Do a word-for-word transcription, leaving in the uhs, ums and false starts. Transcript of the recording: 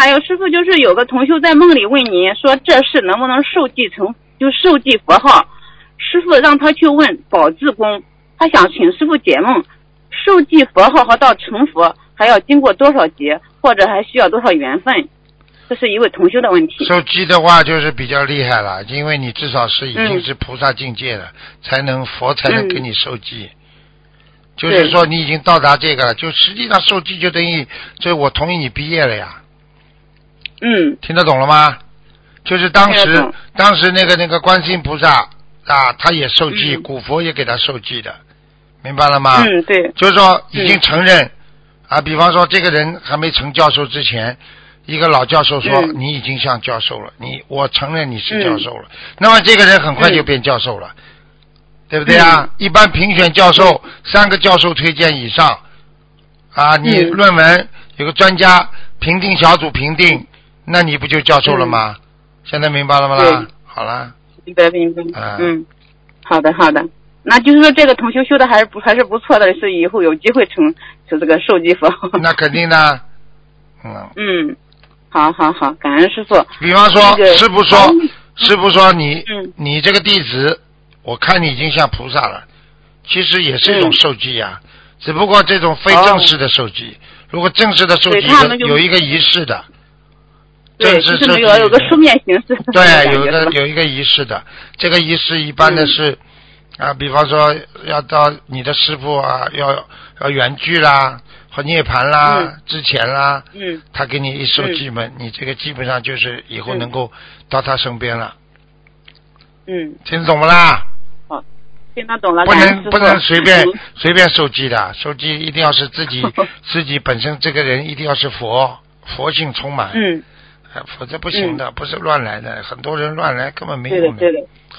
还有师傅，就是有个同修在梦里问您说这事能不能受记成就受记佛号，师傅让他去问宝智公，他想请师傅解梦，受记佛号和到成佛还要经过多少劫，或者还需要多少缘分？这是一位同修的问题。 受记的话就是比较厉害了，因为你至少是已经是菩萨境界了，嗯、才能佛才能给你受记。嗯、就是说你已经到达这个了，就实际上受记就等于，就我同意你毕业了呀。 嗯， 听得懂了吗？就是当时当时那个那个观世音菩萨啊，他也受记，嗯、古佛也给他受记的，明白了吗？ 嗯，对。 就是说已经承认、嗯、啊，比方说这个人还没成教授之前，一个老教授说、嗯、你已经像教授了，你我承认你是教授了，嗯、那么这个人很快就变教授了，嗯、对不对啊？嗯、一般评选教授、嗯、三个教授推荐以上啊，你论文有个专家评定小组评定。那你不就教授了吗？嗯、现在明白了吗啦？好了， 明白明白。 嗯， 嗯，好的好的。那就是说这个同修修的还是不还是不错的，是以后有机会成就这个受记佛。 那肯定的。嗯。 嗯，好好好，感恩师傅。 比方说， 这个、 师傅说，嗯、师傅说你、 嗯、 你这个弟子，我看你已经像菩萨了，其实也是一种受记呀、啊，嗯、只不过这种非正式的受记，哦、如果正式的受记有一个仪式的。 对，就是那个有个书面形式。 对，有一个有一个仪式的，这个仪式一般的是、嗯、啊，比方说要到你的师父啊，要要圆寂啦和涅槃啦、嗯、之前啦， 嗯， 他给你一受记门、嗯，你这个基本上就是以后能够到他身边了。 嗯， 听懂不啦？ 好，听得懂了。 不能不能随便、嗯、随便受记的，受记一定要是自己自己本身这个人一定要是佛佛性充满。 嗯。 否则不行的、嗯，不是乱来的，很多人乱来根本没用的。 对的，对的。